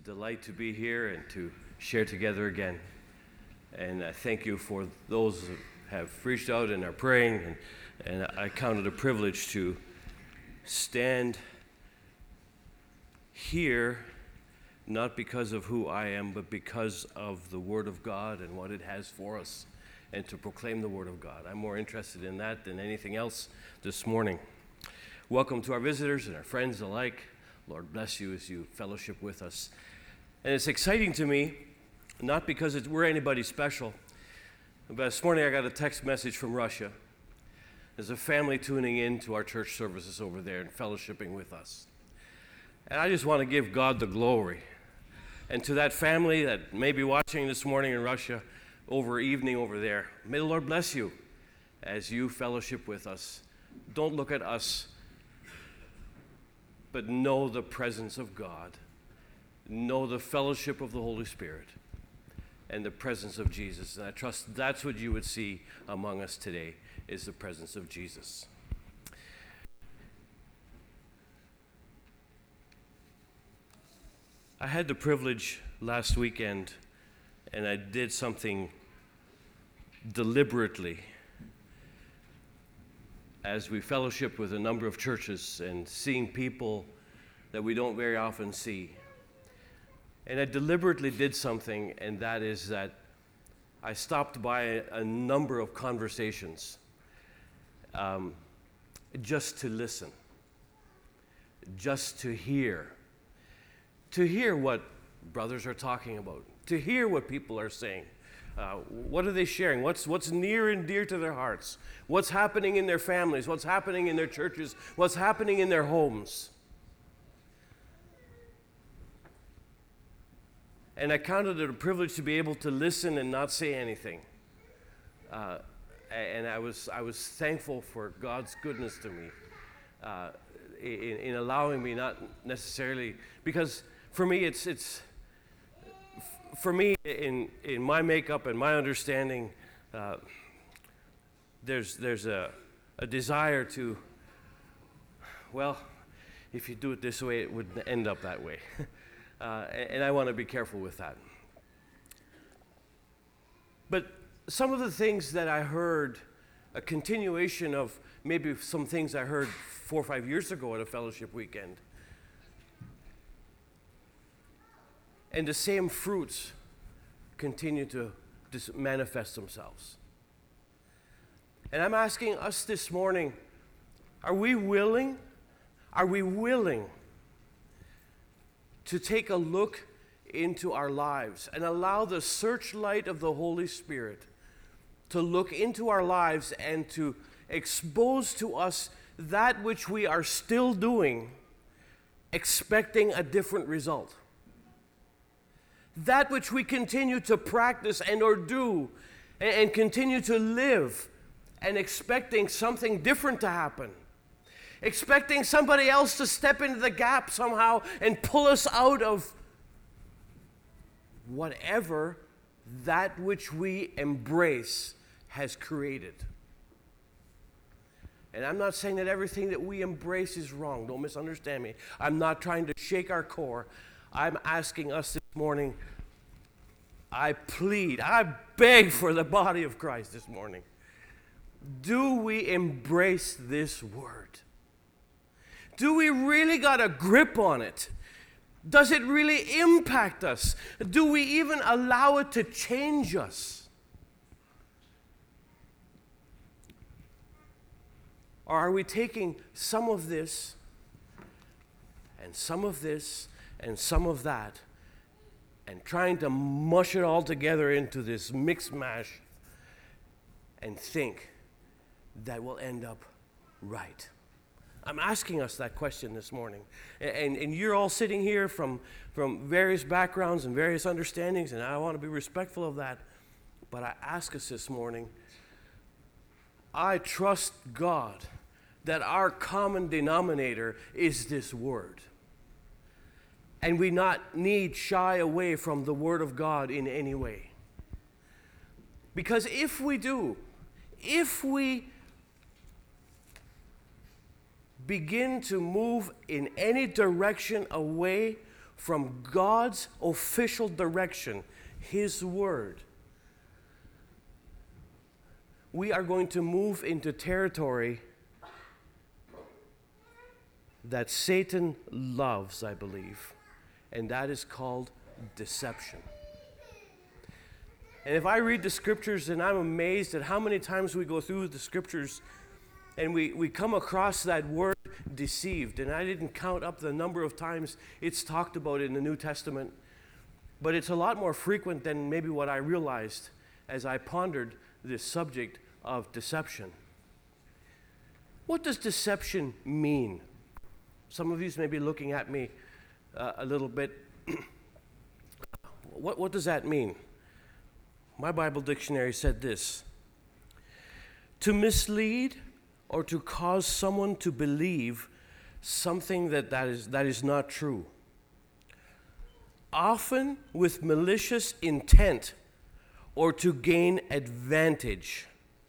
a delight to be here and to share together again. And I thank you for those who have reached out and are praying, and I count it a privilege to stand here, not because of who I am, but because of the Word of God and what it has for us, and to proclaim the Word of God. I'm more interested in that than anything else this morning. Welcome to our visitors and our friends alike. Lord bless you as you fellowship with us. And it's exciting to me, not because we're anybody special, but this morning I got a text message from Russia. There's a family tuning in to our church services over there and fellowshipping with us. And I just want to give God the glory. And to that family that may be watching this morning in Russia, evening over there, may the Lord bless you as you fellowship with us. Don't look at us, but know the presence of God. Know the fellowship of the Holy Spirit and the presence of Jesus. And I trust that's what you would see among us today, is the presence of Jesus. I had the privilege last weekend, and I did something deliberately as we fellowship with a number of churches and seeing people that we don't very often see. And I deliberately did something, and that is that I stopped by a number of conversations just to listen, just to hear what brothers are talking about, to hear what people are saying. What are they sharing? What's near and dear to their hearts? What's happening in their families? What's happening in their churches? What's happening in their homes? And I counted it a privilege to be able to listen and not say anything. And I was thankful for God's goodness to me in allowing me, not necessarily, because for me in my makeup and my understanding, there's a desire to, well, if you do it this way, it would end up that way. And I want to be careful with that. But some of the things that I heard, a continuation of maybe some things I heard 4 or 5 years ago at a fellowship weekend, and the same fruits continue to manifest themselves. And I'm asking us this morning, are we willing to take a look into our lives and allow the searchlight of the Holy Spirit to look into our lives and to expose to us that which we are still doing, expecting a different result? That which we continue to practice and or do and continue to live and expecting something different to happen. Expecting somebody else to step into the gap somehow and pull us out of whatever that which we embrace has created. And I'm not saying that everything that we embrace is wrong. Don't misunderstand me. I'm not trying to shake our core. I'm asking us this morning, I beg for the body of Christ this morning. Do we embrace this word? Do we really got a grip on it? Does it really impact us? Do we even allow it to change us? Or are we taking some of this and some of this and some of that and trying to mush it all together into this mix mash and think that will end up right? I'm asking us that question this morning. And you're all sitting here from various backgrounds and various understandings, and I want to be respectful of that. But I ask us this morning, I trust God that our common denominator is this word. And we not need shy away from the Word of God in any way. Because if we do, if we begin to move in any direction away from God's official direction, His Word, we are going to move into territory that Satan loves, I believe, and that is called deception. And if I read the scriptures, and I'm amazed at how many times we go through the scriptures and we come across that word deceived. And I didn't count up the number of times it's talked about in the New Testament, but it's a lot more frequent than maybe what I realized as I pondered this subject of deception. What does deception mean? Some of you may be looking at me a little bit. What does that mean? My Bible dictionary said this: to mislead or to cause someone to believe something that is not true, often with malicious intent or to gain advantage,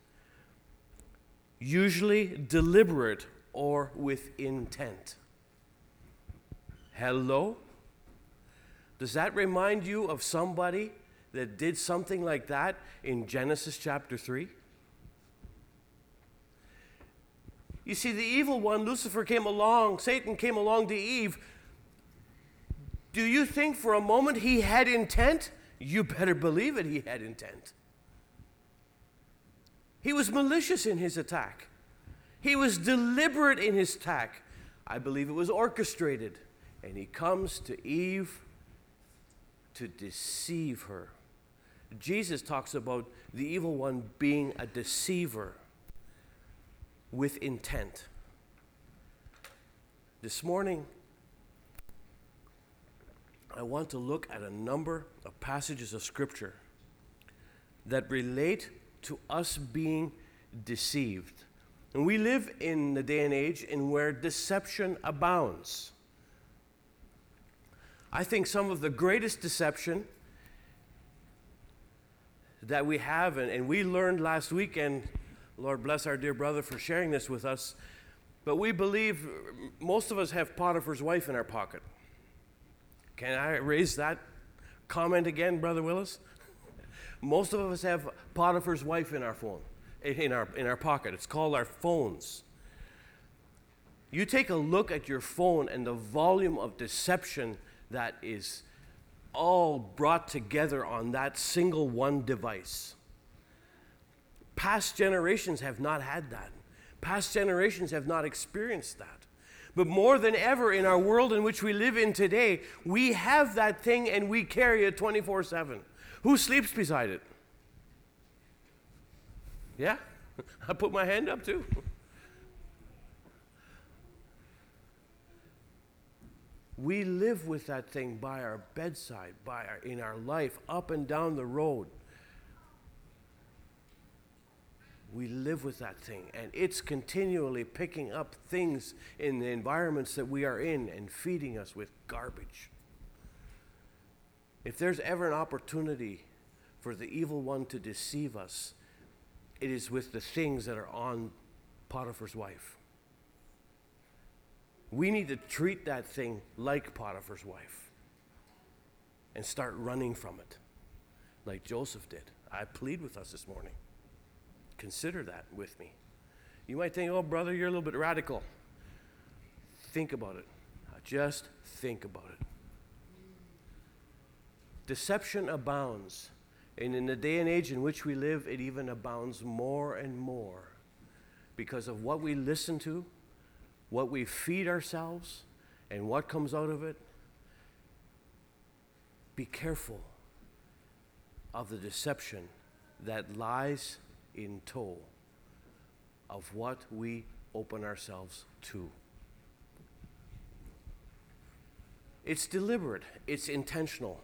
usually deliberate or with intent. Hello? Does that remind you of somebody that did something like that in Genesis chapter 3? You see, the evil one, Lucifer, came along, Satan came along to Eve. Do you think for a moment he had intent? You better believe it, he had intent. He was malicious in his attack. He was deliberate in his attack. I believe it was orchestrated. And he comes to Eve to deceive her. Jesus talks about the evil one being a deceiver with intent. This morning, I want to look at a number of passages of Scripture that relate to us being deceived. And we live in the day and age in where deception abounds. I think some of the greatest deception that we have, and we learned last weekend, Lord bless our dear brother for sharing this with us, but we believe most of us have Potiphar's wife in our pocket. Can I raise that comment again, Brother Willis? Most of us have Potiphar's wife in our phone, in our pocket. It's called our phones. You take a look at your phone and the volume of deception that is all brought together on that single one device. Past generations have not had that. Past generations have not experienced that. But more than ever in our world in which we live in today, we have that thing and we carry it 24/7. Who sleeps beside it? Yeah? I put my hand up too. We live with that thing by our bedside, in our life, up and down the road. We live with that thing, and it's continually picking up things in the environments that we are in and feeding us with garbage. If there's ever an opportunity for the evil one to deceive us, it is with the things that are on Potiphar's wife. We need to treat that thing like Potiphar's wife and start running from it, like Joseph did. I plead with us this morning. Consider that with me. You might think, oh, brother, you're a little bit radical. Think about it. Just think about it. Deception abounds. And in the day and age in which we live, it even abounds more and more because of what we listen to, what we feed ourselves, and what comes out of it. Be careful of the deception that lies in tow of what we open ourselves to. It's deliberate, it's intentional.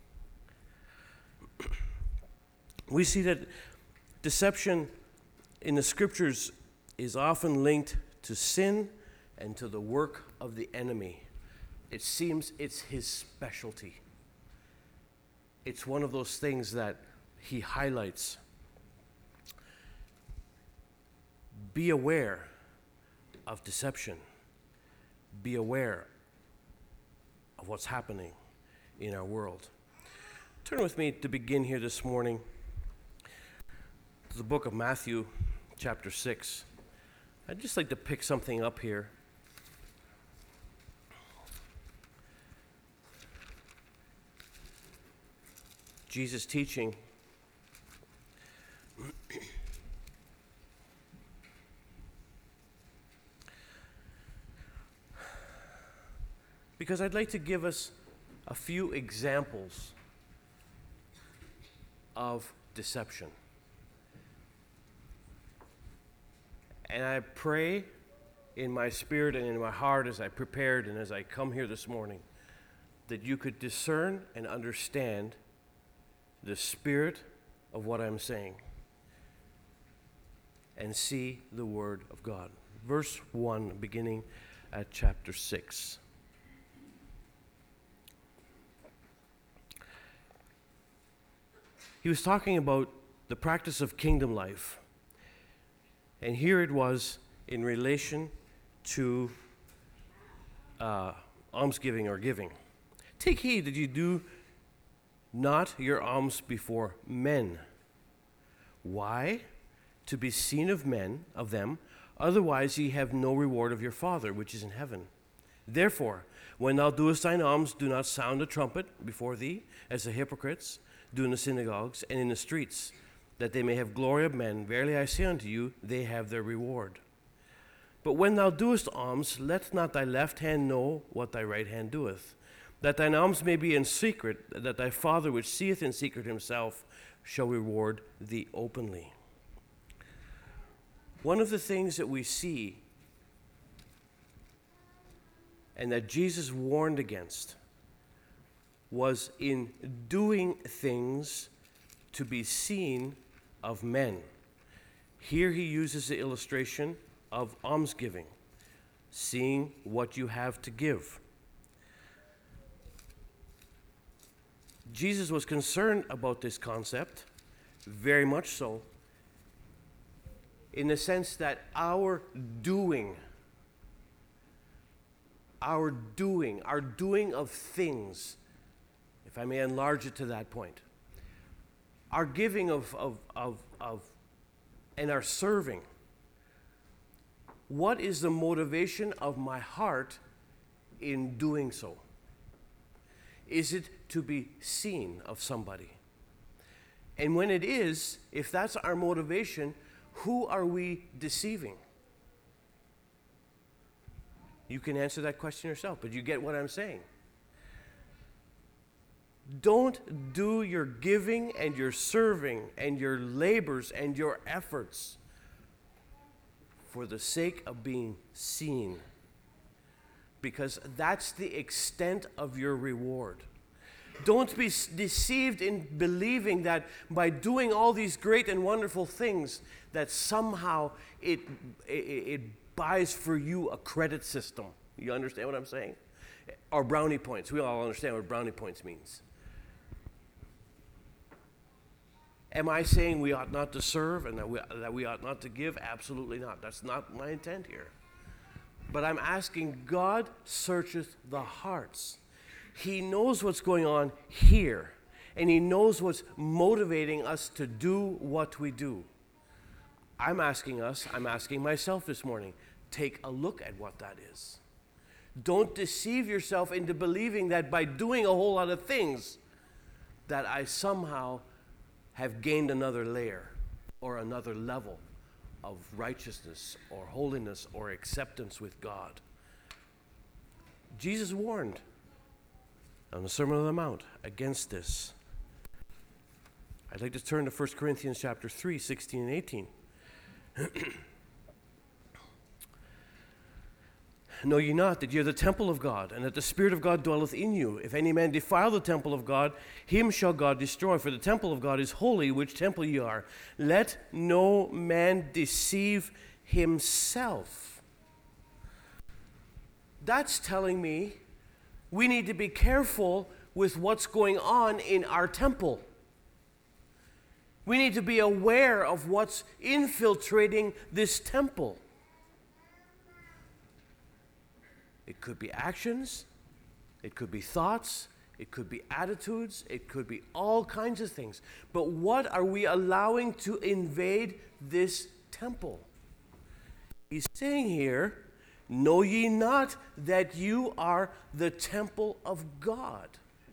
We see that deception in the scriptures is often linked to sin and to the work of the enemy. It seems it's his specialty. It's one of those things that he highlights. Be aware of deception. Be aware of what's happening. in our world. Turn with me to begin here this morning to the book of Matthew, chapter 6. I'd just like to pick something up here. Jesus teaching. Because I'd like to give us a few examples of deception. And I pray in my spirit and in my heart as I prepared and as I come here this morning that you could discern and understand the spirit of what I'm saying and see the Word of God. Verse 1, beginning at chapter 6. He was talking about the practice of kingdom life. And here it was in relation to almsgiving or giving. Take heed that you do not your alms before men. Why? To be seen of men, of them, otherwise ye have no reward of your Father which is in heaven. Therefore, when thou doest thine alms, do not sound a trumpet before thee, as the hypocrites do in the synagogues and in the streets, that they may have glory of men. Verily I say unto you, they have their reward. But when thou doest alms, let not thy left hand know what thy right hand doeth, that thine alms may be in secret, that thy Father which seeth in secret himself shall reward thee openly. One of the things that we see and that Jesus warned against was in doing things to be seen of men. Here he uses the illustration of almsgiving, seeing what you have to give. Jesus was concerned about this concept, very much so, in the sense that our doing of things, if I may enlarge it to that point, our giving of and our serving, what is the motivation of my heart in doing so? Is it to be seen of somebody? And when it is, if that's our motivation, who are we deceiving? You can answer that question yourself, but you get what I'm saying. Don't do your giving and your serving and your labors and your efforts for the sake of being seen, because that's the extent of your reward. Don't be deceived in believing that by doing all these great and wonderful things that somehow it buys for you a credit system. You understand what I'm saying? Or brownie points. We all understand what brownie points means. Am I saying we ought not to serve and that we ought not to give? Absolutely not. That's not my intent here. But I'm asking, God searcheth the hearts. He knows what's going on here, and he knows what's motivating us to do what we do. I'm asking myself this morning, take a look at what that is. Don't deceive yourself into believing that by doing a whole lot of things that I somehow have gained another layer or another level of righteousness or holiness or acceptance with God. Jesus warned on the Sermon on the Mount against this. I'd like to turn to 1 Corinthians chapter 3, 16 and 18. Know ye not that ye are the temple of God, and that the Spirit of God dwelleth in you? If any man defile the temple of God, him shall God destroy. For the temple of God is holy, which temple ye are. Let no man deceive himself. That's telling me we need to be careful with what's going on in our temple. We need to be aware of what's infiltrating this temple. It could be actions, it could be thoughts, It could be attitudes. It could be all kinds of things. But what are we allowing to invade this temple? He's saying here, know ye not that you are the temple of God?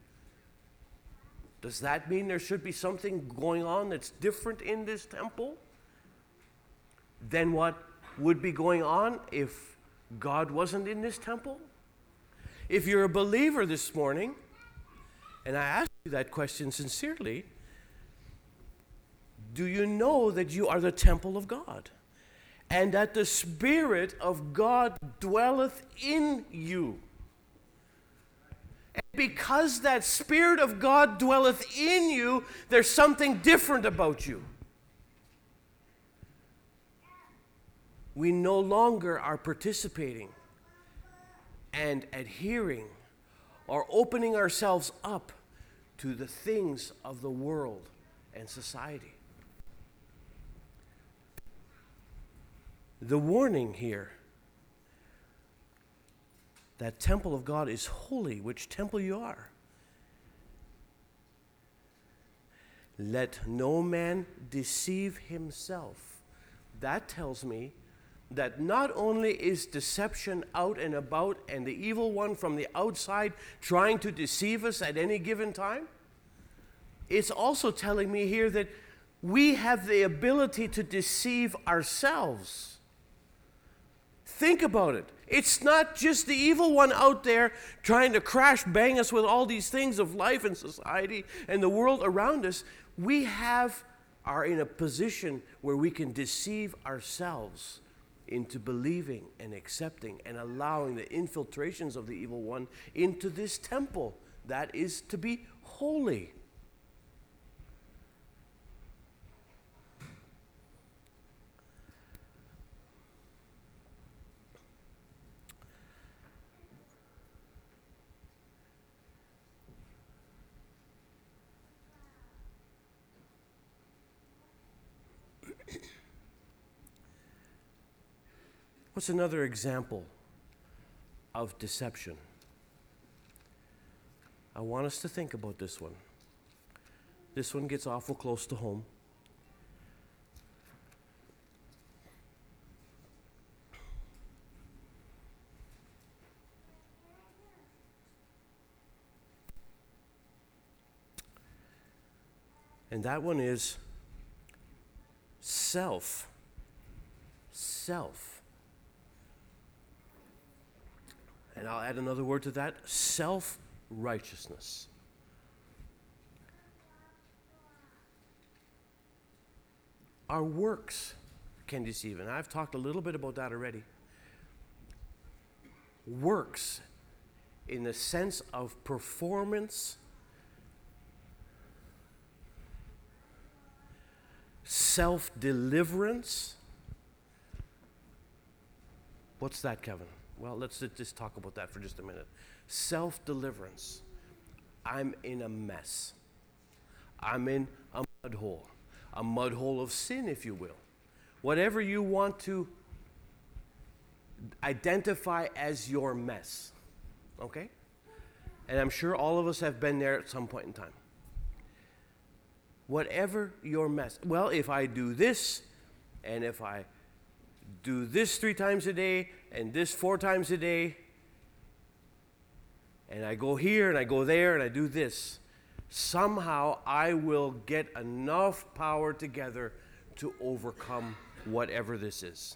Does that mean there should be something going on that's different in this temple than what would be going on if God wasn't in this temple? If you're a believer this morning, and I ask you that question sincerely, do you know that you are the temple of God? And that the Spirit of God dwelleth in you? And because that Spirit of God dwelleth in you, there's something different about you. We no longer are participating and adhering or opening ourselves up to the things of the world and society. The warning here, that temple of God is holy, which temple you are. Let no man deceive himself. That tells me that not only is deception out and about and the evil one from the outside trying to deceive us at any given time, it's also telling me here that we have the ability to deceive ourselves. Think about it. It's not just the evil one out there trying to crash bang us with all these things of life and society and the world around us. We are in a position where we can deceive ourselves into believing and accepting and allowing the infiltrations of the evil one into this temple that is to be holy. What's another example of deception? I want us to think about this one. This one gets awful close to home. And that one is self. And I'll add another word to that, self-righteousness. Our works can deceive, and I've talked a little bit about that already. Works in the sense of performance, self-deliverance. What's that, Kevin? Well, let's just talk about that for just a minute. Self-deliverance. I'm in a mess. I'm in a mud hole of sin, if you will. Whatever you want to identify as your mess, okay? And I'm sure all of us have been there at some point in time. Whatever your mess. Well, if I do this, and if I do this 3 times a day, and this 4 times a day, and I go here, and I go there, and I do this, somehow I will get enough power together to overcome whatever this is.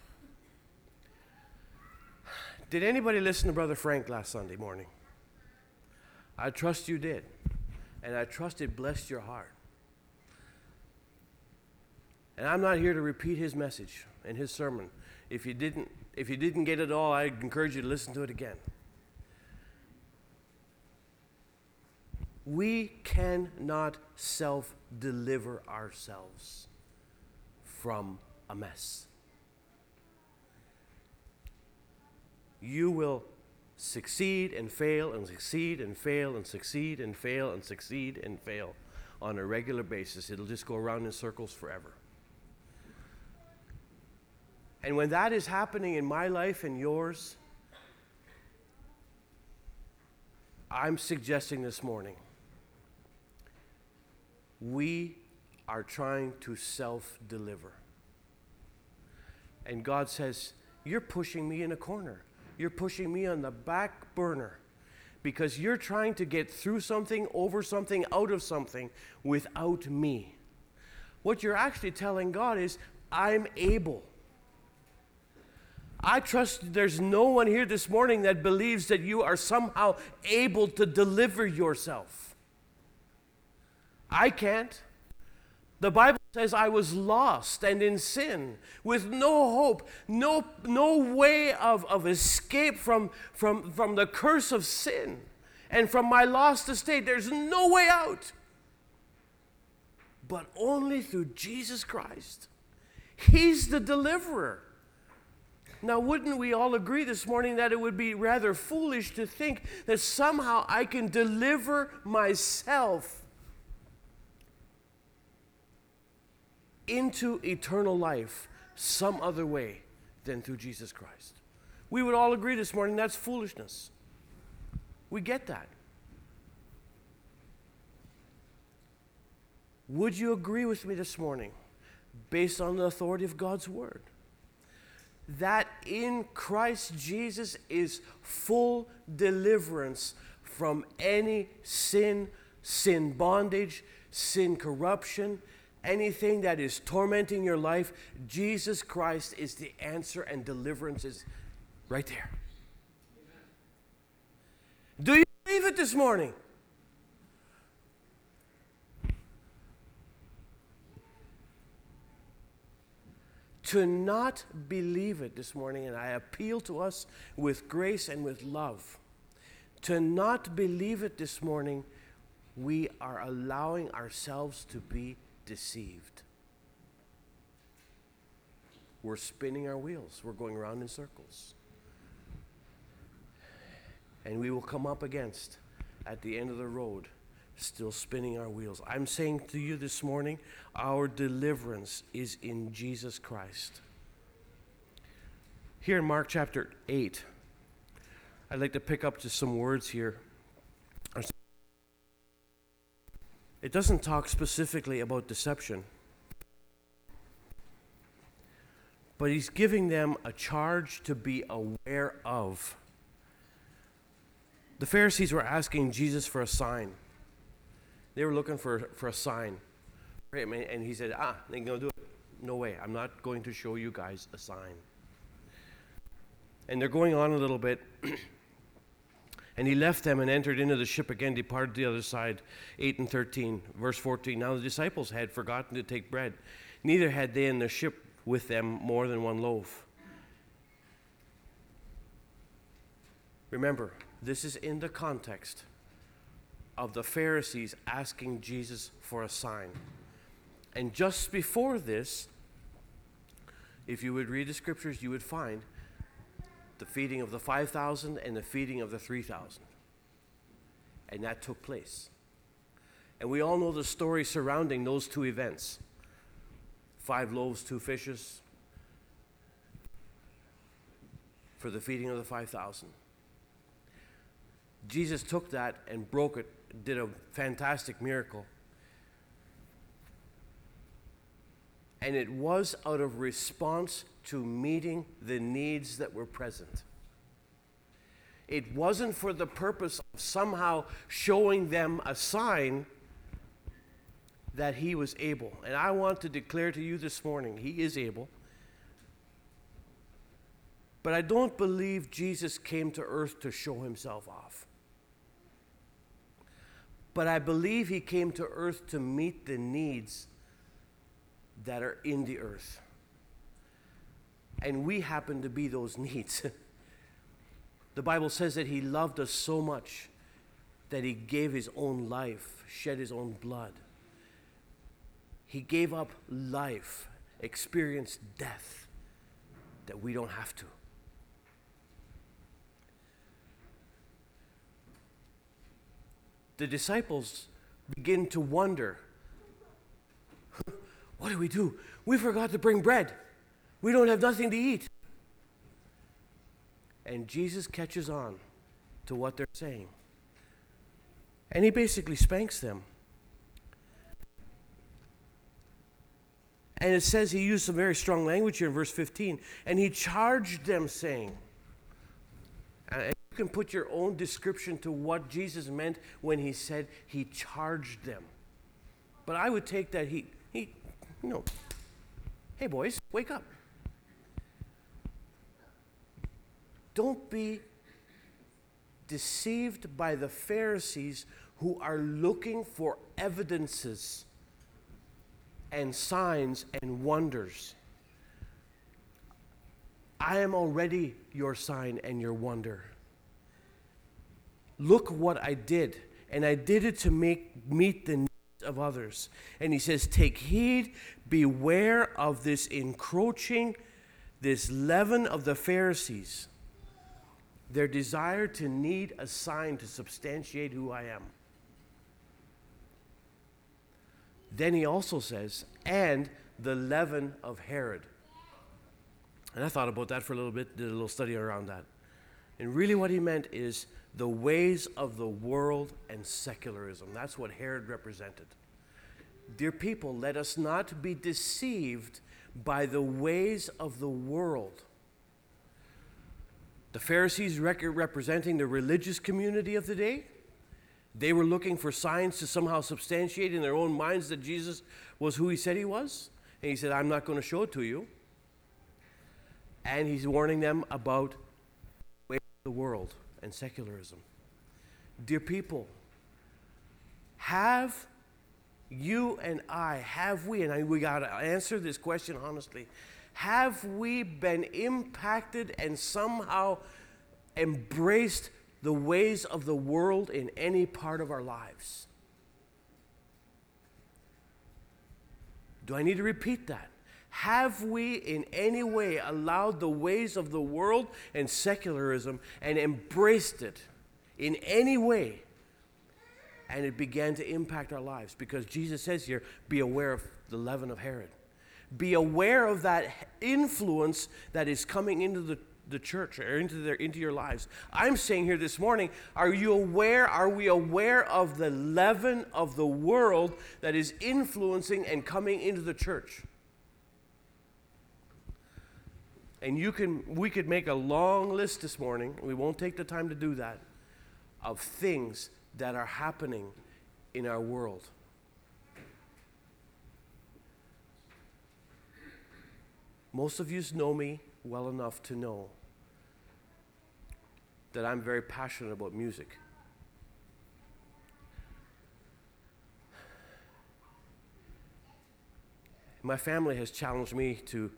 Did anybody listen to Brother Frank last Sunday morning? I trust you did. And I trust it blessed your heart. And I'm not here to repeat his message and his sermon. If you didn't get it all, I encourage you to listen to it again. We cannot self-deliver ourselves from a mess. You will succeed and fail and succeed and fail and succeed and fail and succeed and fail on a regular basis. It'll just go around in circles forever. And when that is happening in my life and yours, I'm suggesting this morning, we are trying to self-deliver. And God says, you're pushing me in a corner. You're pushing me on the back burner because you're trying to get through something, over something, out of something without me. What you're actually telling God is, I'm able. I trust there's no one here this morning that believes that you are somehow able to deliver yourself. I can't. The Bible says I was lost and in sin with no hope, no way of escape from the curse of sin and from my lost estate. There's no way out. But only through Jesus Christ. He's the deliverer. Now, wouldn't we all agree this morning that it would be rather foolish to think that somehow I can deliver myself into eternal life some other way than through Jesus Christ? We would all agree this morning that's foolishness. We get that. Would you agree with me this morning, based on the authority of God's Word, that in Christ Jesus is full deliverance from any sin bondage, sin corruption, anything that is tormenting your life? Jesus Christ is the answer, and deliverance is right there. Do you believe it this morning? To not believe it this morning, and I appeal to us with grace and with love, to not believe it this morning, we are allowing ourselves to be deceived. We're spinning our wheels. We're going around in circles. And we will come up against, at the end of the road, still spinning our wheels. I'm saying to you this morning, our deliverance is in Jesus Christ. Here in Mark chapter 8, I'd like to pick up just some words here. It doesn't talk specifically about deception, but he's giving them a charge to be aware of. The Pharisees were asking Jesus for a sign. They were looking for a sign. And he said, they're going to do it. No way. I'm not going to show you guys a sign. And they're going on a little bit. And he left them and entered into the ship again, departed to the other side. 8 and 13, verse 14. Now the disciples had forgotten to take bread. Neither had they in the ship with them more than one loaf. Remember, this is in the context of the Pharisees asking Jesus for a sign. And just before this, if you would read the scriptures, you would find the feeding of the 5,000 and the feeding of the 3,000. And that took place. And we all know the story surrounding those two events. 5 loaves, 2 fishes for the feeding of the 5,000. Jesus took that and broke it, did a fantastic miracle. And it was out of response to meeting the needs that were present. It wasn't for the purpose of somehow showing them a sign that he was able. And I want to declare to you this morning, he is able. But I don't believe Jesus came to earth to show himself off. But I believe he came to earth to meet the needs that are in the earth. And we happen to be those needs. The Bible says that he loved us so much that he gave his own life, shed his own blood. He gave up life, experienced death, that we don't have to. The disciples begin to wonder, what do we do? We forgot to bring bread. We don't have nothing to eat. And Jesus catches on to what they're saying. And he basically spanks them. And it says he used some very strong language here in verse 15. And he charged them, saying, and you can put your own description to what Jesus meant when he said he charged them. But I would take that he hey boys, wake up. Don't be deceived by the Pharisees who are looking for evidences and signs and wonders. I am already your sign and your wonder. Look what I did, and I did it to meet the needs of others. And he says, take heed, beware of this encroaching, this leaven of the Pharisees, their desire to need a sign to substantiate who I am. Then he also says, and the leaven of Herod. And I thought about that for a little bit, did a little study around that. And really what he meant is the ways of the world and secularism. That's what Herod represented. Dear people, let us not be deceived by the ways of the world. The Pharisees representing the religious community of the day. They were looking for signs to somehow substantiate in their own minds that Jesus was who he said he was. And he said, I'm not going to show it to you. And he's warning them about the world and secularism. Dear people, have you and I, we got to answer this question honestly, have we been impacted and somehow embraced the ways of the world in any part of our lives? Do I need to repeat that? Have we in any way allowed the ways of the world and secularism and embraced it in any way? And it began to impact our lives, because Jesus says here, be aware of the leaven of Herod. Be aware of that influence that is coming into the church or into your lives. I'm saying here this morning, are we aware of the leaven of the world that is influencing and coming into the church? And we could make a long list this morning, we won't take the time to do that, of things that are happening in our world. Most of you know me well enough to know that I'm very passionate about music. My family has challenged me to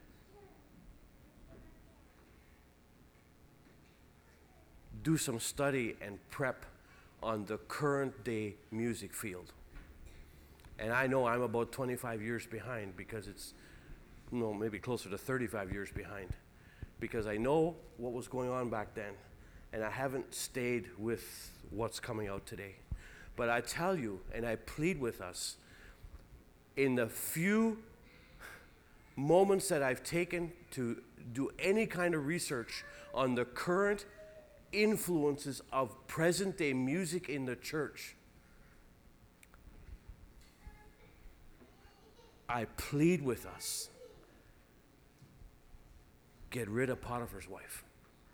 do some study and prep on the current day music field. And I know I'm about 25 years behind, because it's maybe closer to 35 years behind, because I know what was going on back then, and I haven't stayed with what's coming out today. But I tell you, and I plead with us, in the few moments that I've taken to do any kind of research on the current influences of present day music in the church, I plead with us, get rid of Potiphar's wife.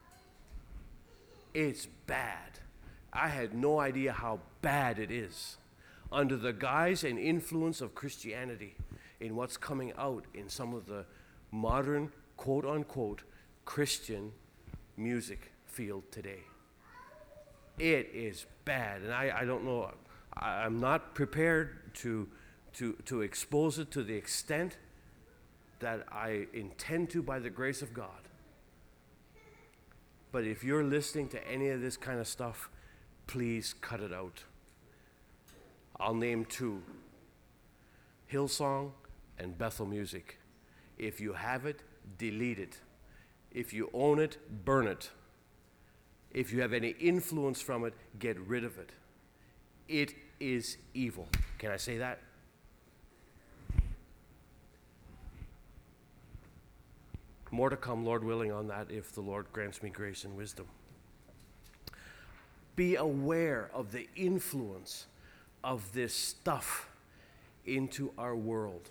It's bad. I had no idea how bad it is under the guise and influence of Christianity in what's coming out in some of the modern, quote-unquote, Christian music field today. It is bad, and I don't know, I'm not prepared to expose it to the extent that I intend to by the grace of God. But if you're listening to any of this kind of stuff, please cut it out. I'll name two: Hillsong and Bethel Music. If you have it, delete it. If you own it, burn it. If you have any influence from it, get rid of it. It is evil. Can I say that? More to come, Lord willing, on that if the Lord grants me grace and wisdom. Be aware of the influence of this stuff into our world.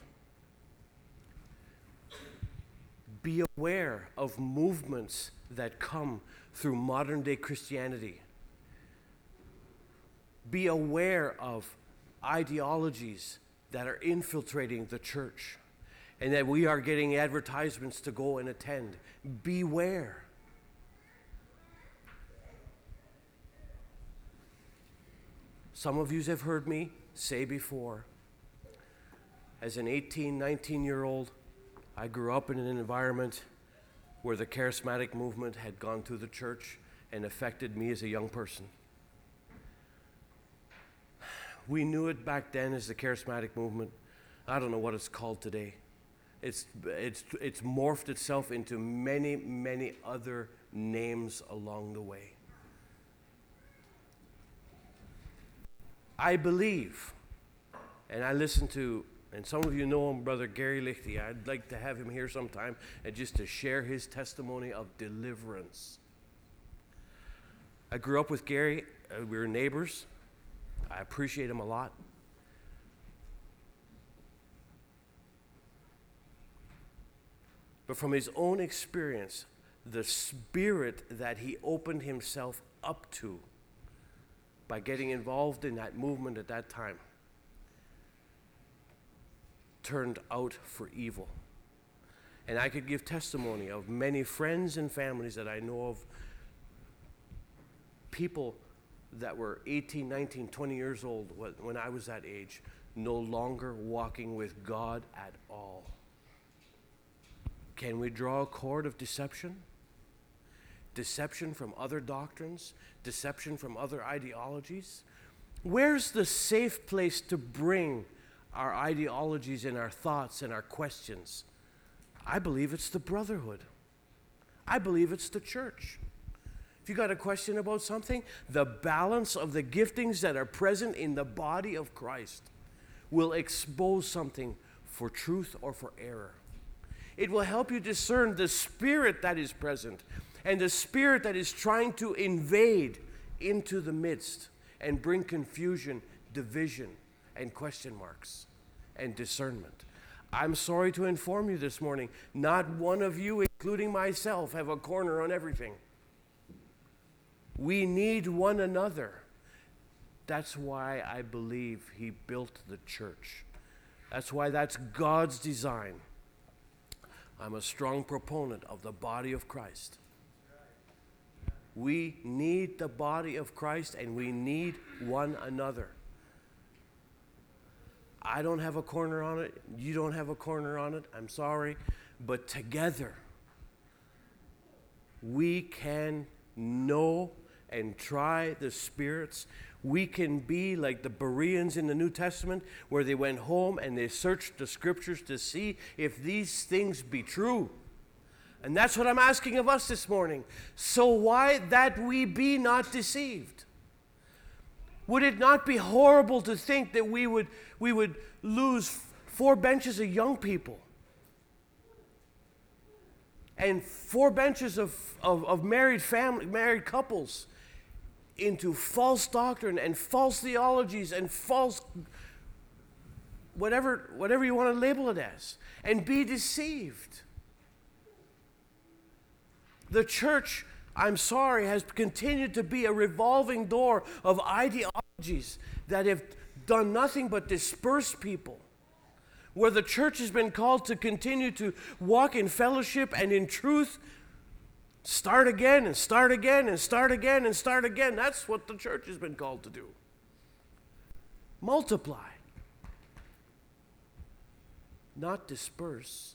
Be aware of movements that come through modern day Christianity. Be aware of ideologies that are infiltrating the church and that we are getting advertisements to go and attend. Beware. Some of you have heard me say before, as an 18, 19-year-old, I grew up in an environment where the charismatic movement had gone through the church and affected me as a young person. We knew it back then as the charismatic movement. I don't know what it's called today. It's morphed itself into many, many other names along the way. I believe, and I listen to, and some of you know him, Brother Gary Lichty. I'd like to have him here sometime and just to share his testimony of deliverance. I grew up with Gary. We were neighbors. I appreciate him a lot. But from his own experience, the spirit that he opened himself up to by getting involved in that movement at that time turned out for evil. And I could give testimony of many friends and families that I know of, people that were 18, 19, 20 years old when I was that age, no longer walking with God at all. Can we draw a cord of deception? Deception from other doctrines? Deception from other ideologies? Where's the safe place to bring our ideologies and our thoughts and our questions? I believe it's the brotherhood. I believe it's the church. If you got a question about something, the balance of the giftings that are present in the body of Christ will expose something for truth or for error. It will help you discern the spirit that is present and the spirit that is trying to invade into the midst and bring confusion, division, and question marks and discernment. I'm sorry to inform you this morning, not one of you, including myself, have a corner on everything. We need one another. That's why I believe he built the church. That's why that's God's design. I'm a strong proponent of the body of Christ. We need the body of Christ and we need one another. I don't have a corner on it. You don't have a corner on it. I'm sorry. But together, we can know and try the spirits. We can be like the Bereans in the New Testament, where they went home and they searched the scriptures to see if these things be true. And that's what I'm asking of us this morning. So why that we be not deceived? Would it not be horrible to think that we would lose 4 benches of young people and 4 benches of married couples into false doctrine and false theologies and false whatever you want to label it as, and be deceived? The church, I'm sorry, has continued to be a revolving door of ideologies that have done nothing but disperse people. Where the church has been called to continue to walk in fellowship and in truth, start again and start again and start again and start again. That's what the church has been called to do. Multiply. Not disperse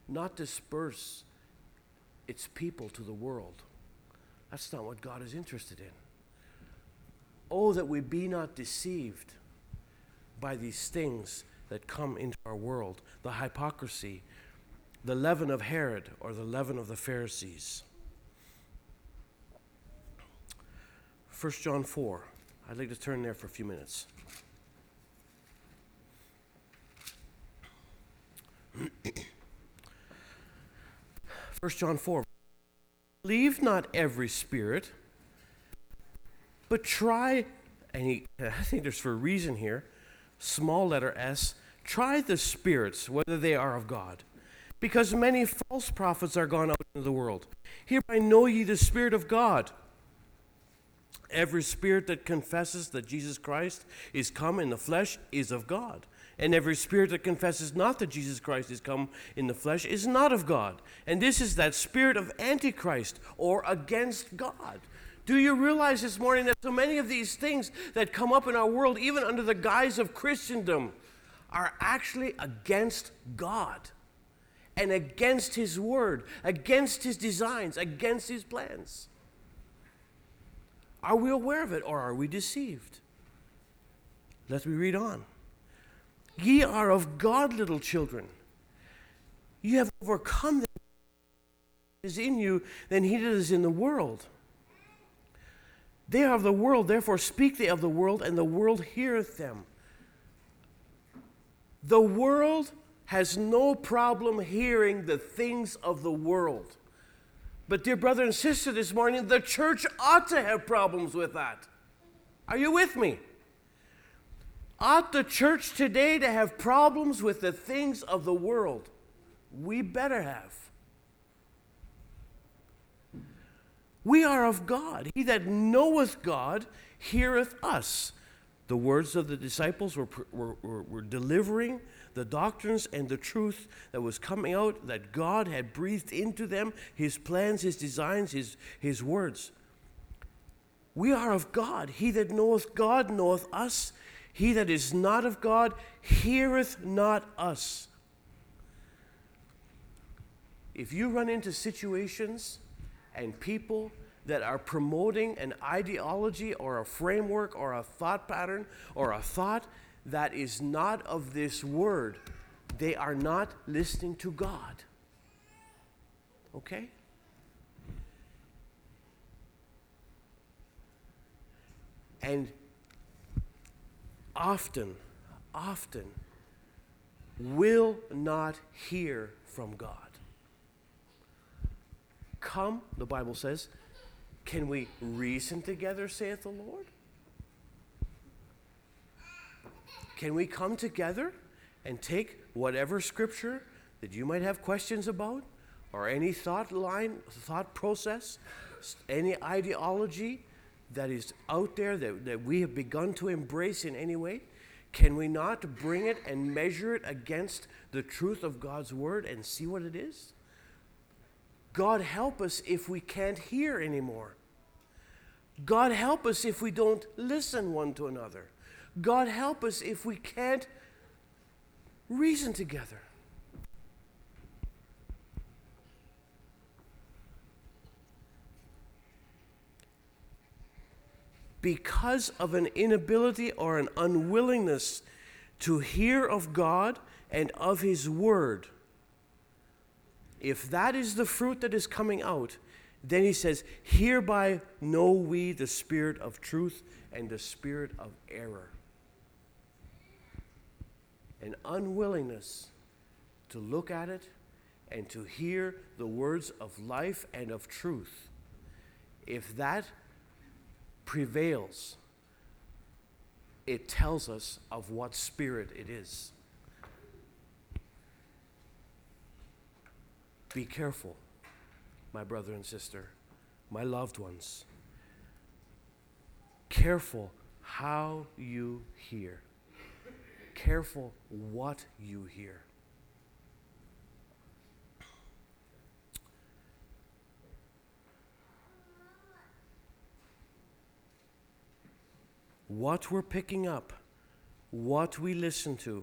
its people to the world. That's not what God is interested in. Oh, that we be not deceived by these things that come into our world, the hypocrisy, the leaven of Herod, or the leaven of the Pharisees. 1 John 4. I'd like to turn there for a few minutes. 1 John 4. Believe not every spirit, But try, I think there's for a reason here, small letter S, try the spirits, whether they are of God. Because many false prophets are gone out into the world. Hereby know ye the Spirit of God. Every spirit that confesses that Jesus Christ is come in the flesh is of God. And every spirit that confesses not that Jesus Christ is come in the flesh is not of God. And this is that spirit of Antichrist, or against God. Do you realize this morning that so many of these things that come up in our world, even under the guise of Christendom, are actually against God and against His Word, against His designs, against His plans? Are we aware of it, or are we deceived? Let me read on. Ye are of God, little children. You have overcome them that is in you than he that is in the world. They are of the world, therefore speak they of the world, and the world heareth them. The world has no problem hearing the things of the world. But dear brother and sister, this morning, the church ought to have problems with that. Are you with me? Ought the church today to have problems with the things of the world? We better have. We are of God. He that knoweth God heareth us. The words of the disciples were delivering the doctrines and the truth that was coming out, that God had breathed into them, His plans, His designs, His words. We are of God. He that knoweth God knoweth us. He that is not of God heareth not us. If you run into situations and people that are promoting an ideology or a framework or a thought pattern or a thought that is not of this word, they are not listening to God. Okay? And often will not hear from God. Come, the Bible says, can we reason together, saith the Lord? Can we come together and take whatever scripture that you might have questions about, or any thought process, any ideology that is out there that we have begun to embrace in any way? Can we not bring it and measure it against the truth of God's word and see what it is? God help us if we can't hear anymore. God help us if we don't listen one to another. God help us if we can't reason together. Because of an inability or an unwillingness to hear of God and of His Word, if that is the fruit that is coming out, then he says, hereby know we the spirit of truth and the spirit of error. An unwillingness to look at it and to hear the words of life and of truth. If that prevails, it tells us of what spirit it is. Be careful, my brother and sister, my loved ones. Careful how you hear. Careful what you hear. What we're picking up, what we listen to.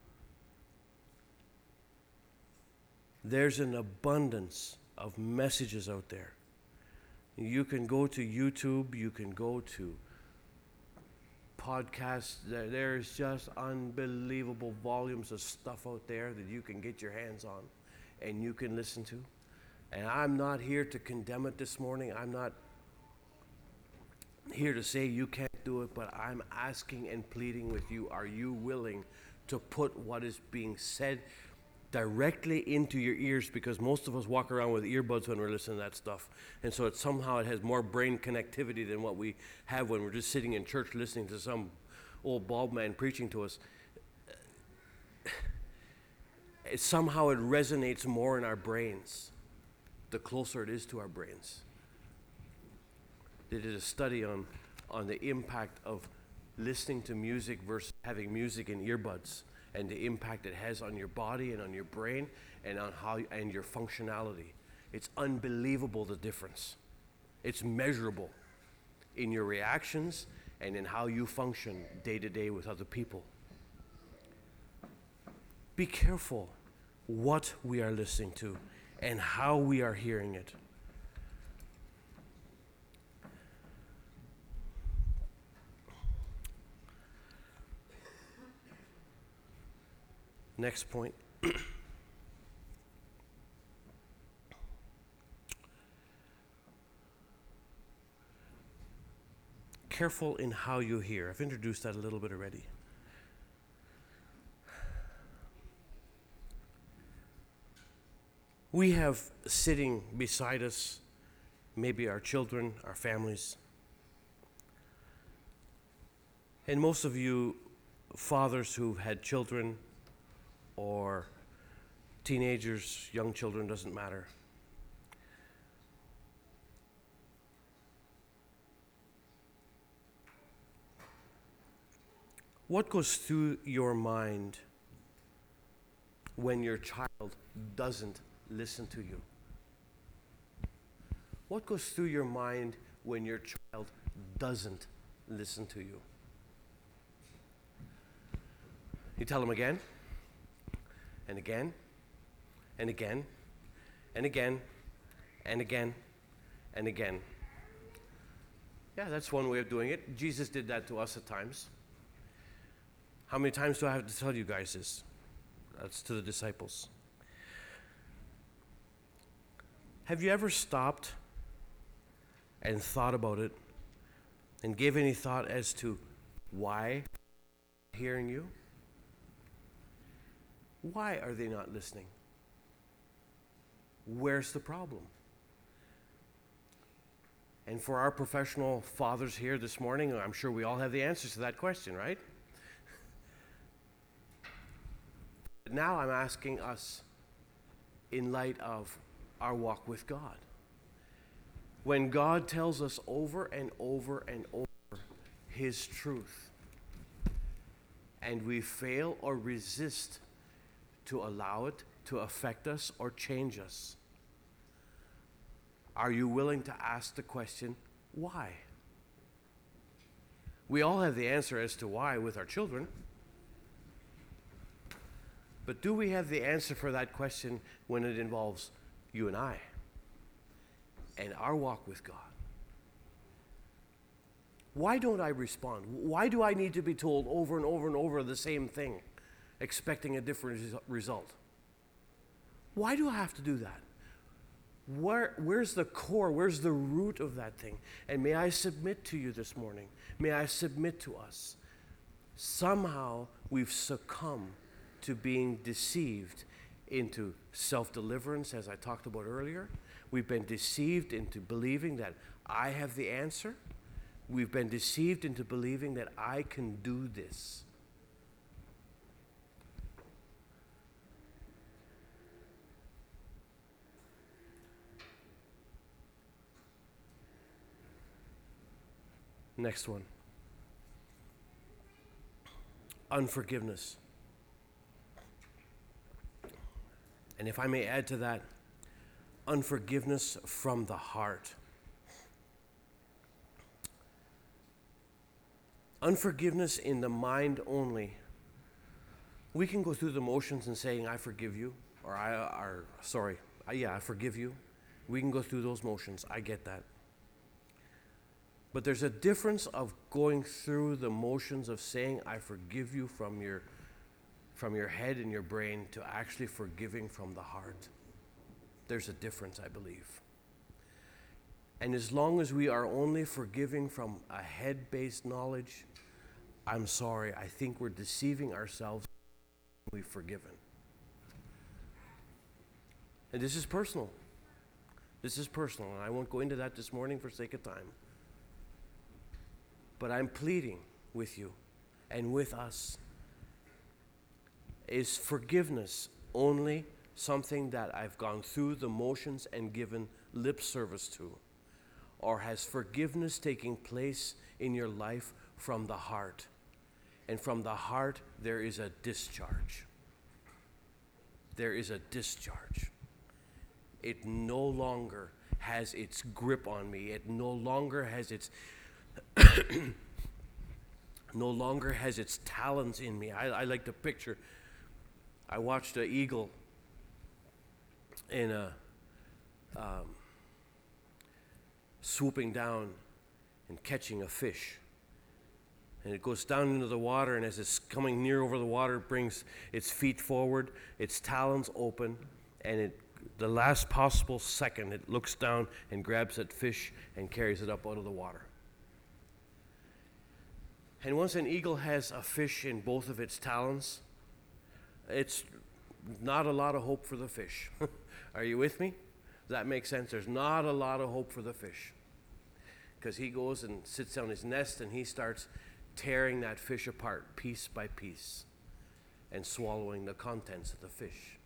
There's an abundance of messages out there. You can go to YouTube, you can go to podcasts. There's just unbelievable volumes of stuff out there that you can get your hands on and you can listen to. And I'm not here to condemn it this morning. I'm not here to say you can't do it, but I'm asking and pleading with you, are you willing to put what is being said directly into your ears, because most of us walk around with earbuds when we're listening to that stuff. And so it has more brain connectivity than what we have when we're just sitting in church listening to some old bald man preaching to us. Somehow it resonates more in our brains the closer it is to our brains. They did a study on the impact of listening to music versus having music in earbuds, and the impact it has on your body and on your brain and on and your functionality. It's unbelievable, the difference. It's measurable in your reactions and in how you function day to day with other people. Be careful what we are listening to and how we are hearing it. Next point. Careful in how you hear. I've introduced that a little bit already. We have sitting beside us maybe our children, our families. And most of you fathers who've had children or teenagers, young children, doesn't matter. What goes through your mind when your child doesn't listen to you? What goes through your mind when your child doesn't listen to you? You tell them again, and again, and again, and again, and again, and again. Yeah, that's one way of doing it. Jesus did that to us at times. How many times do I have to tell you guys this? That's to the disciples. Have you ever stopped and thought about it and gave any thought as to why they're hearing you? Why are they not listening? Where's the problem? And for our professional fathers here this morning, I'm sure we all have the answers to that question, right? Now I'm asking us in light of our walk with God. When God tells us over and over and over His truth, and we fail or resist to allow it to affect us or change us, are you willing to ask the question, why? We all have the answer as to why with our children. But do we have the answer for that question when it involves you and I and our walk with God? Why don't I respond? Why do I need to be told over and over and over the same thing, expecting a different result? Why do I have to do that? Where's the core? Where's the root of that thing? And may I submit to you this morning, may I submit to us, somehow we've succumbed to being deceived into self-deliverance, as I talked about earlier. We've been deceived into believing that I have the answer. We've been deceived into believing that I can do this. Next one. Unforgiveness. And if I may add to that, unforgiveness from the heart. Unforgiveness in the mind only. We can go through the motions and saying, I forgive you, or I forgive you. We can go through those motions. I get that. But there's a difference of going through the motions of saying, I forgive you from your head and your brain to actually forgiving from the heart. There's a difference, I believe. And as long as we are only forgiving from a head-based knowledge, I'm sorry, I think we're deceiving ourselves when we've forgiven. And this is personal. This is personal, and I won't go into that this morning for sake of time. But I'm pleading with you and with us. Is forgiveness only something that I've gone through the motions and given lip service to? Or has forgiveness taken place in your life from the heart? And from the heart, there is a discharge. There is a discharge. It no longer has its grip on me. It no longer has its no longer has its talons in me. I like to picture, I watched an eagle in a swooping down and catching a fish. And it goes down into the water, and as it's coming near over the water, it brings its feet forward, its talons open, and the last possible second, it looks down and grabs that fish and carries it up out of the water. And once an eagle has a fish in both of its talons, it's not a lot of hope for the fish. Are you with me? Does that make sense? There's not a lot of hope for the fish. Because he goes and sits on his nest and he starts tearing that fish apart piece by piece and swallowing the contents of the fish.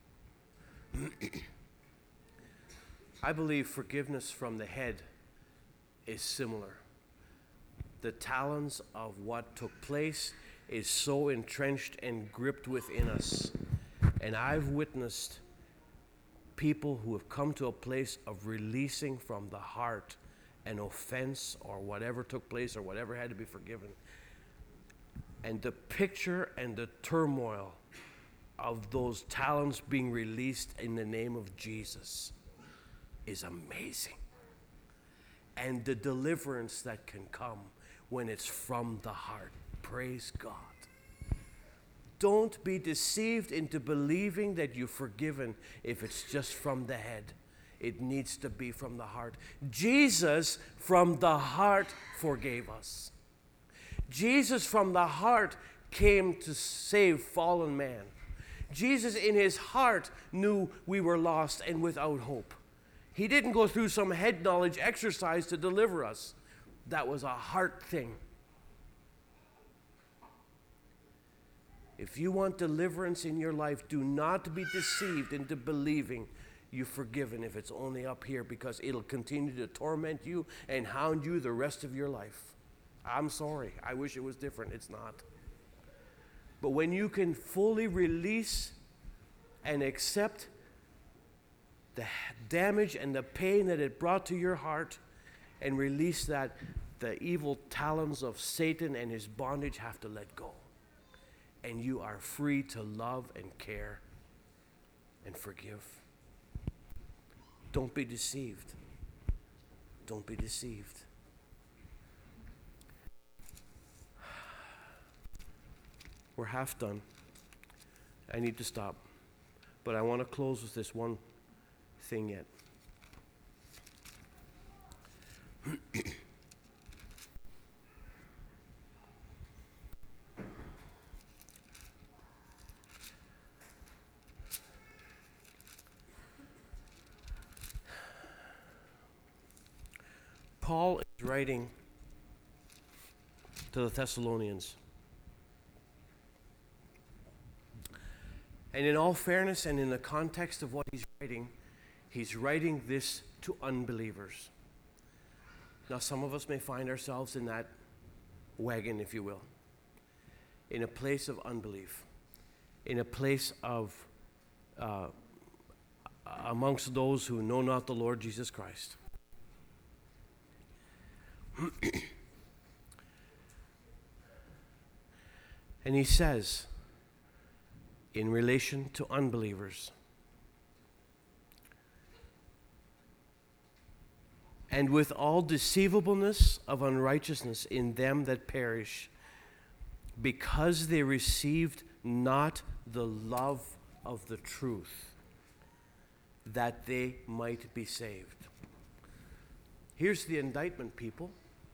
I believe forgiveness from the head is similar. The talons of what took place is so entrenched and gripped within us. And I've witnessed people who have come to a place of releasing from the heart an offense or whatever took place or whatever had to be forgiven. And the picture and the turmoil of those talons being released in the name of Jesus is amazing. And the deliverance that can come when it's from the heart. Praise God. Don't be deceived into believing that you're forgiven if it's just from the head. It needs to be from the heart. Jesus from the heart forgave us. Jesus from the heart came to save fallen man. Jesus in his heart knew we were lost and without hope. He didn't go through some head knowledge exercise to deliver us. That was a heart thing. If you want deliverance in your life, do not be deceived into believing you're forgiven if it's only up here, because it'll continue to torment you and hound you the rest of your life. I'm sorry. I wish it was different. It's not. But when you can fully release and accept the damage and the pain that it brought to your heart and release that, the evil talons of Satan and his bondage have to let go. And you are free to love and care and forgive. Don't be deceived. Don't be deceived. We're half done. I need to stop. But I want to close with this one thing yet. Paul is writing to the Thessalonians. And in all fairness and in the context of what he's writing this to unbelievers. Now, some of us may find ourselves in that wagon, if you will, in a place of unbelief, in a place of amongst those who know not the Lord Jesus Christ. And he says, in relation to unbelievers, and with all deceivableness of unrighteousness in them that perish, because they received not the love of the truth, that they might be saved. Here's the indictment, people.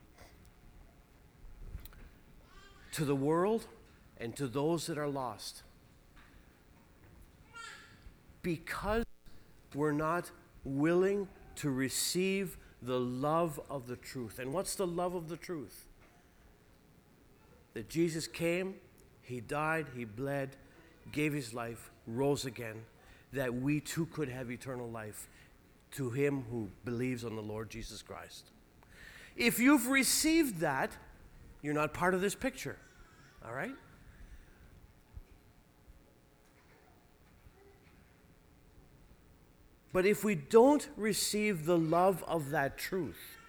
To the world and to those that are lost. Because we're not willing to receive the love of the truth. And what's the love of the truth? That Jesus came, he died, he bled, gave his life, rose again, that we too could have eternal life to him who believes on the Lord Jesus Christ. If you've received that, you're not part of this picture. All right? But if we don't receive the love of that truth,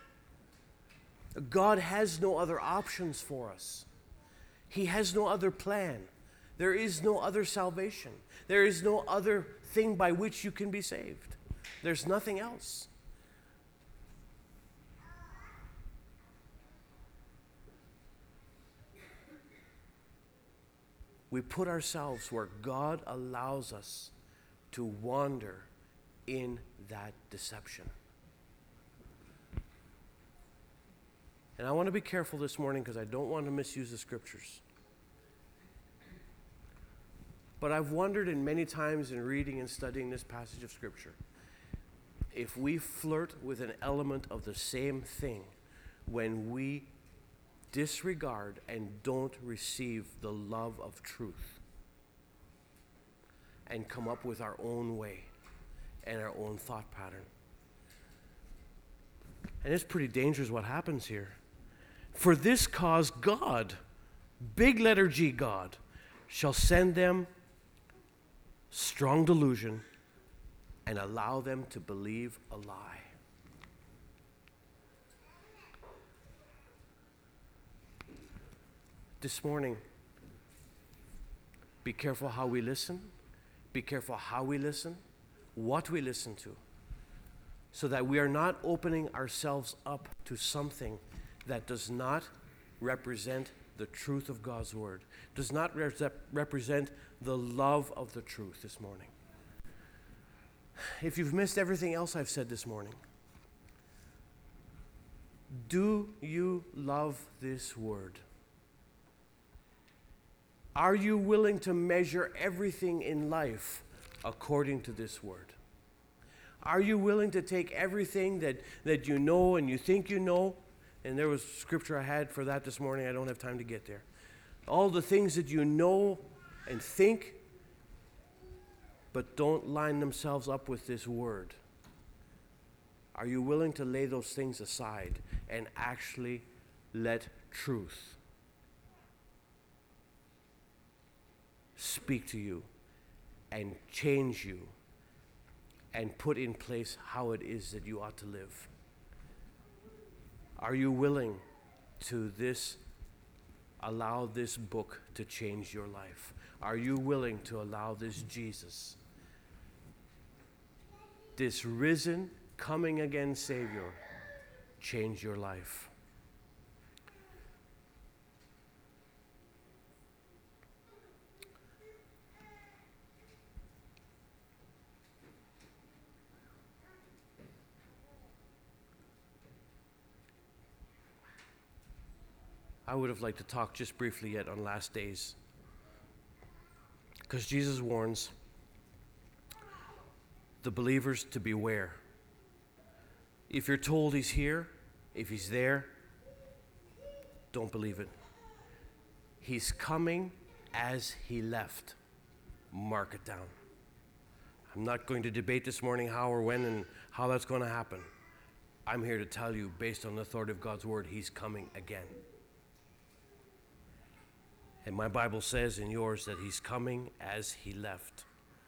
God has no other options for us. He has no other plan. There is no other salvation. There is no other thing by which you can be saved. There's nothing else. We put ourselves where God allows us to wander in that deception. And I want to be careful this morning because I don't want to misuse the scriptures. But I've wondered in many times in reading and studying this passage of scripture, if we flirt with an element of the same thing when we disregard and don't receive the love of truth and come up with our own way and our own thought pattern. And it's pretty dangerous what happens here. For this cause God, big letter G, God, shall send them strong delusion and allow them to believe a lie. This morning, be careful how we listen. Be careful how we listen, what we listen to, so that we are not opening ourselves up to something that does not represent the truth of God's word, does not represent the love of the truth this morning. If you've missed everything else I've said this morning, do you love this word? Are you willing to measure everything in life according to this word? Are you willing to take everything that you know and you think you know? And there was scripture I had for that this morning. I don't have time to get there. All the things that you know and think, but don't line themselves up with this word. Are you willing to lay those things aside and actually let truth speak to you and change you and put in place how it is that you ought to live? Are you willing to allow this book to change your life? Are you willing to allow this Jesus, this risen, coming again Savior, change your life? I would have liked to talk just briefly yet on last days, because Jesus warns the believers to beware. If you're told he's here, if he's there, don't believe it. He's coming as he left. Mark it down. I'm not going to debate this morning how or when and how that's going to happen. I'm here to tell you, based on the authority of God's word, he's coming again. And my Bible says in yours that he's coming as he left.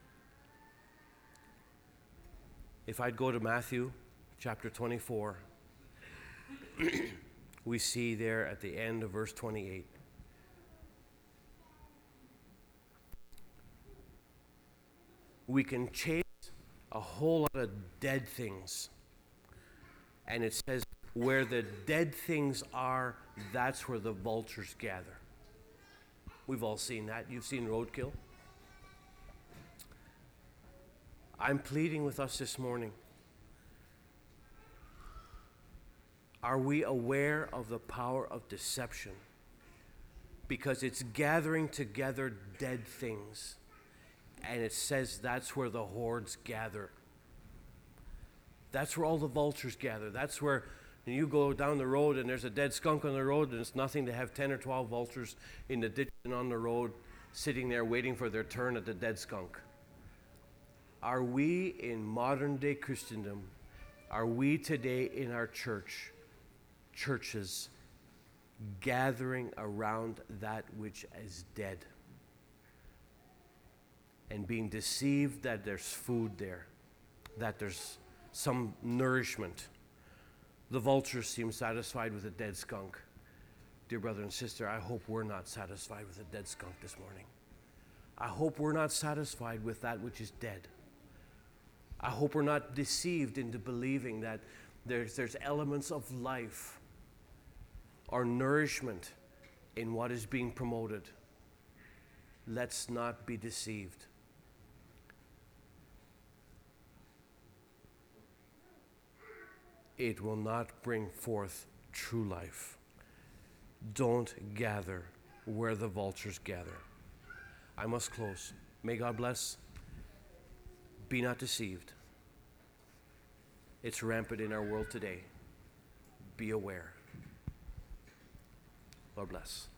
If I'd go to Matthew chapter 24, we see there at the end of verse 28. We can chase a whole lot of dead things. And it says, where the dead things are, that's where the vultures gather. We've all seen that. You've seen roadkill. I'm pleading with us this morning. Are we aware of the power of deception? Because it's gathering together dead things. And it says that's where the hordes gather That's where all the vultures gather. That's where you go down the road and there's a dead skunk on the road, and it's nothing to have 10 or 12 vultures in the ditch and on the road sitting there waiting for their turn at the dead skunk. Are we in modern day Christendom, are we today in our churches, gathering around that which is dead and being deceived that there's food there, that there's some nourishment? The vultures seem satisfied with a dead skunk. Dear brother and sister, I hope we're not satisfied with a dead skunk this morning. I hope we're not satisfied with that which is dead. I hope we're not deceived into believing that there's elements of life or nourishment in what is being promoted. Let's not be deceived. It will not bring forth true life. Don't gather where the vultures gather. I must close. May God bless. Be not deceived. It's rampant in our world today. Be aware. Lord bless.